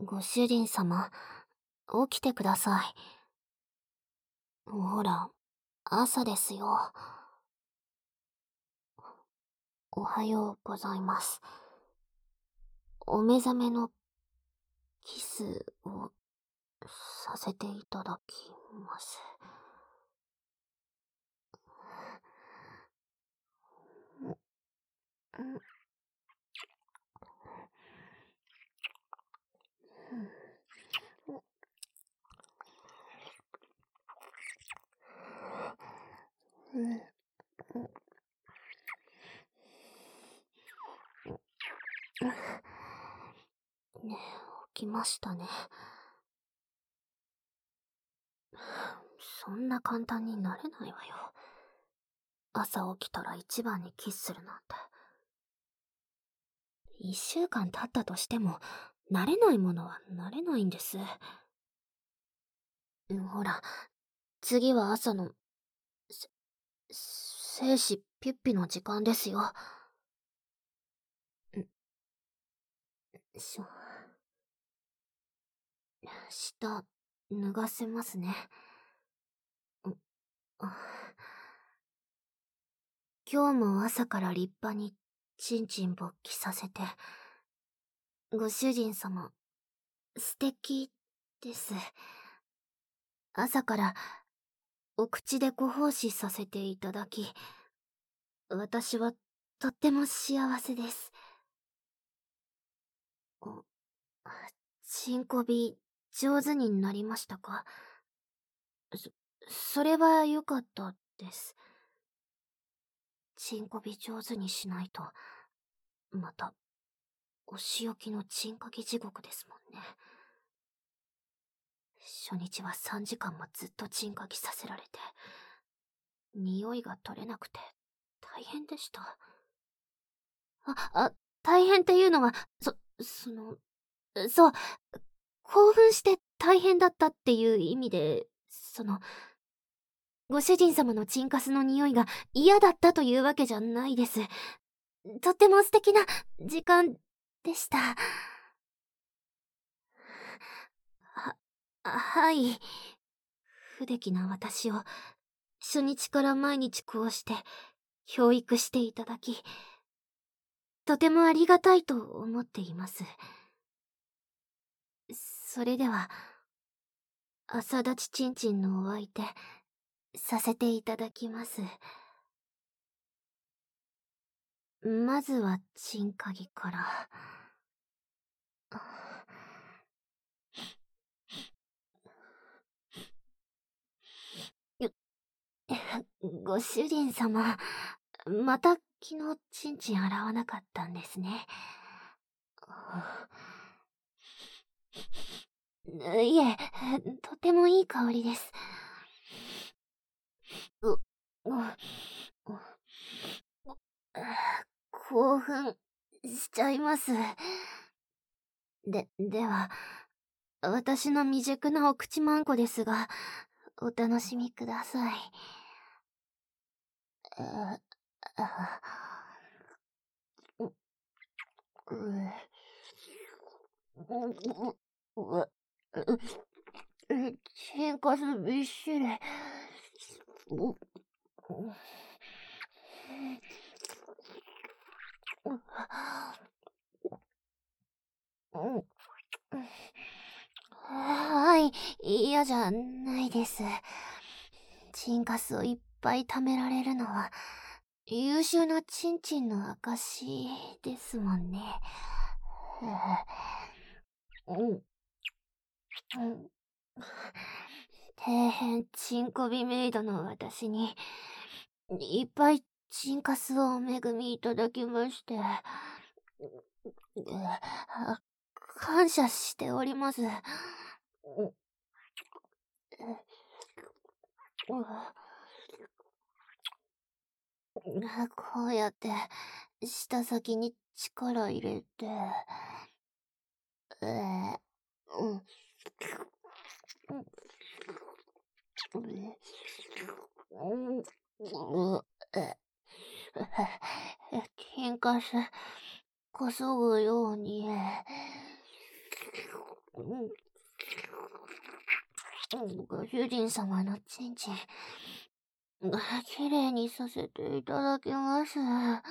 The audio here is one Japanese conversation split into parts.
ご主人様、起きてください。ほら、朝ですよ。おはようございます。お目覚めのキスをさせていただきます。ねえ、起きましたね。そんな簡単になれないわよ。朝起きたら一番にキスするなんて。1週間経ったとしても、慣れないものは慣れないんです。ほら、次は朝の、せ精子ピュッピの時間ですよ。しょ、下、脱がせますね。あ、今日も朝から立派にちんちん勃起させて。ご主人様、素敵です。朝からお口でご奉仕させていただき、私はとっても幸せです。お、チンコビ上手になりましたか？そ、それは良かったです。チンコビ上手にしないと、また、お仕置きのチンカギ地獄ですもんね。初日は3時間もずっとチンカギさせられて、匂いが取れなくて、大変でした。大変っていうのは、そう、興奮して大変だったっていう意味で、ご主人様のチンカスの匂いが嫌だったというわけじゃないです。とっても素敵な時間でした。はい。不出来な私を、初日から毎日こうして、教育していただき、とてもありがたいと思っています。それでは、朝立ちちんちんのお相手、させていただきます。まずはチンカギから。よご主人様、また昨日ちんちん洗わなかったんですね。いえ、とてもいい香りです。う、う、う興奮しちゃいます。では、私の未熟なお口まんこですが、お楽しみください。あ、あ、う、う、チンカスびっしり。う、はい、嫌じゃないです。チンカスをいっぱい貯められるのは、優秀なチンチンの証ですもんね。うん、うん。底辺チンコビメイドの私に、いっぱいチンカスをお恵みいただきまして、感謝しております。こうやって、舌先に力入れて、うん。天かす、こそぐように。 ご主人様のちんちん、きれいにさせていただきます。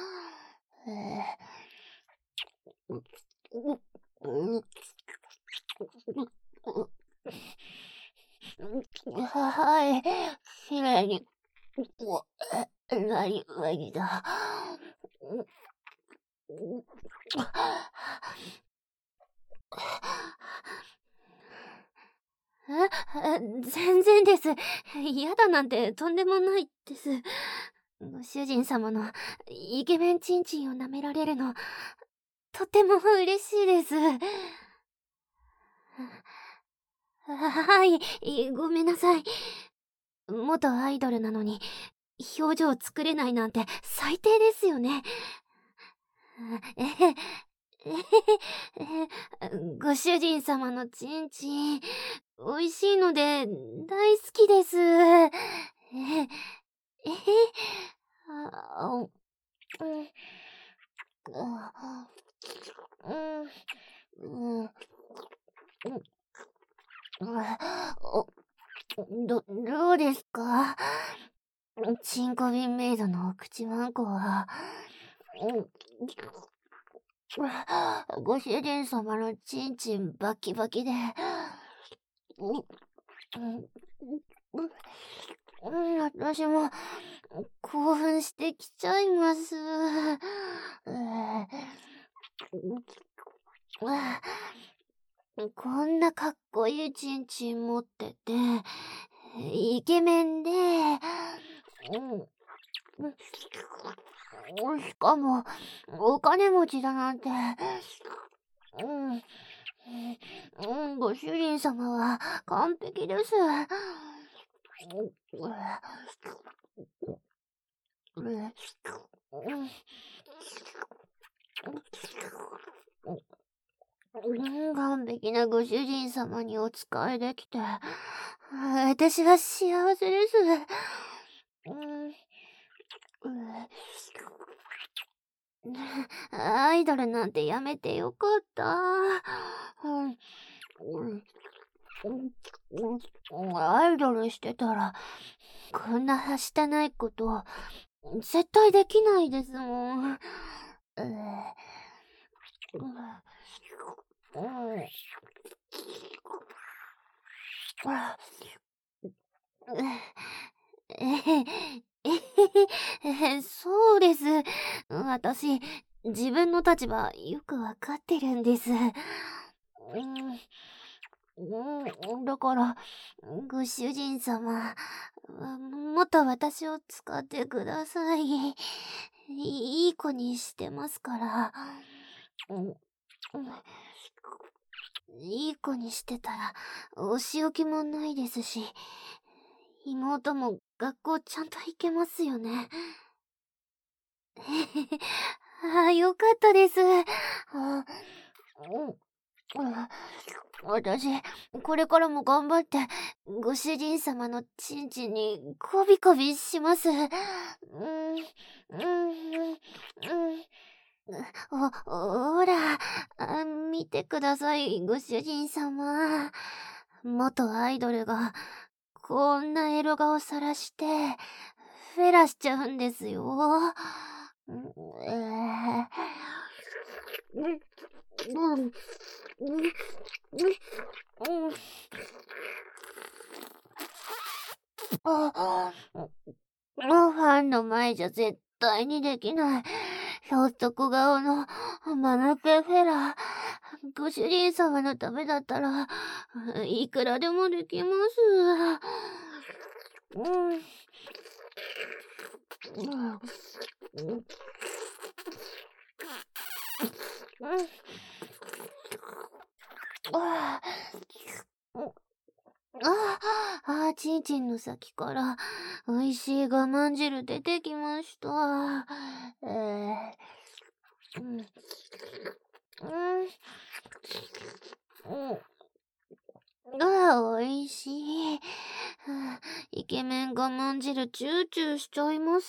はい、きれいに、なりました。全然です。嫌だなんてとんでもないです。ご主人様のイケメンチンチンを舐められるの、とても嬉しいです。はい、ごめんなさい。元アイドルなのに、表情作れないなんて最低ですよね。えへ、えへへ、ご主人様のチンチン、美味しいので大好きです。えへ、あ、うん、うん、うん、うん、どうですか？チンコビンメイドのお口ワンコは、ご主人様のチンチンバキバキで、私も興奮してきちゃいます。こんなかっこいいチンチン持ってて、イケメンで、しかも、お金持ちだなんて、ご主人様は完璧です。完璧なご主人様にお仕えできて、私は幸せです。アイドルなんてやめてよかった。アイドルしてたら、こんなはしたないこと、絶対できないですもん。そうです。私、自分の立場よくわかってるんです。だから、ご主人様、もっと私を使ってください。いい子にしてますから。いい子にしてたら、お仕置きもないですし、妹も学校ちゃんと行けますよね。よかったです。私、これからも頑張って、ご主人様のちんちんにこびこびします。ほら、見てください、ご主人様。元アイドルが、こんなエロ顔さらして、フェラしちゃうんですよ。ファンの前じゃ絶対にできない。ひょっとこ顔のマヌケフェラ。ご主人様のためだったらいくらでもできます。ちんちんの先から美味しい我慢汁出てきました。美味しい。イケメン我慢汁チューチューしちゃいます。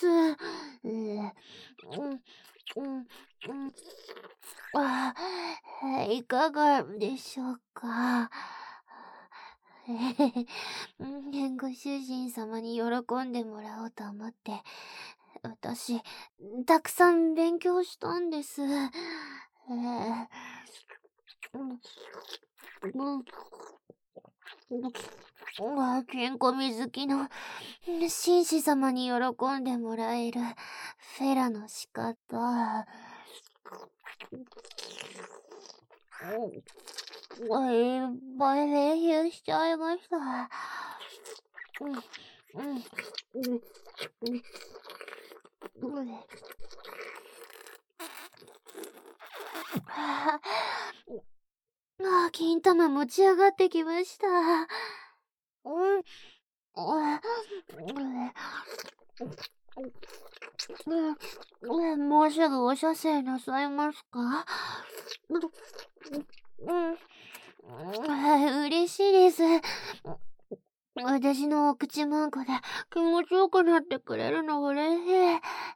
いかがでしょうか。ご主人様に喜んでもらおうと思って、私、たくさん勉強したんです。健康水着の紳士様に喜んでもらえるフェラの仕方。いっぱい練習しちゃいました。金玉持ち上がってきました。もうすぐお射精なさいますか？嬉しいです。私のお口マンコで気持ちよくなってくれるの嬉しい。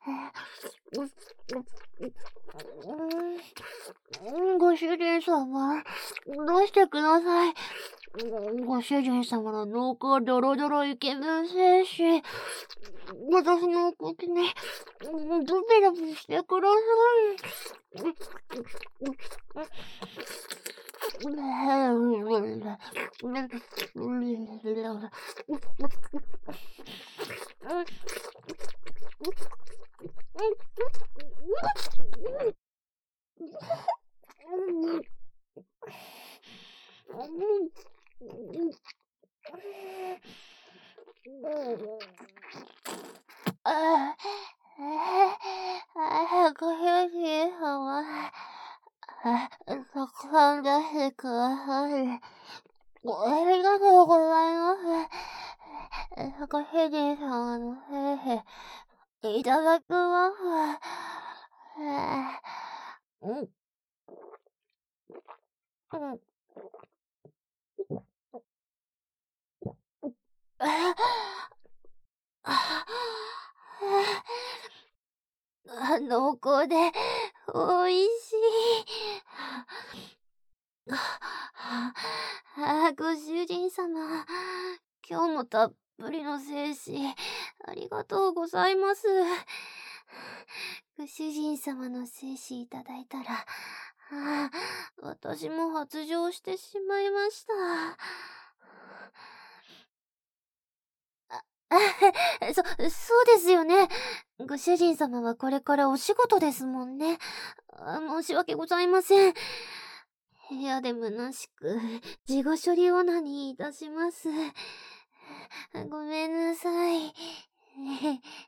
ご主人様、出してください。ご主人様の濃厚ドロドロイケメン精子、私の口にドビドビしてください。ご主人様、たくさん出してください。ありがとうございます。ご主人様の精子、いただきます。濃厚でおいしい。ご主人様、今日もたっぷりの精子、ありがとうございます。ご主人様の精子いただいたら、私も発情してしまいました。そうですよね。ご主人様はこれからお仕事ですもんね。申し訳ございません。部屋で虚しく、事後処理オナにいたします。ごめんなさい。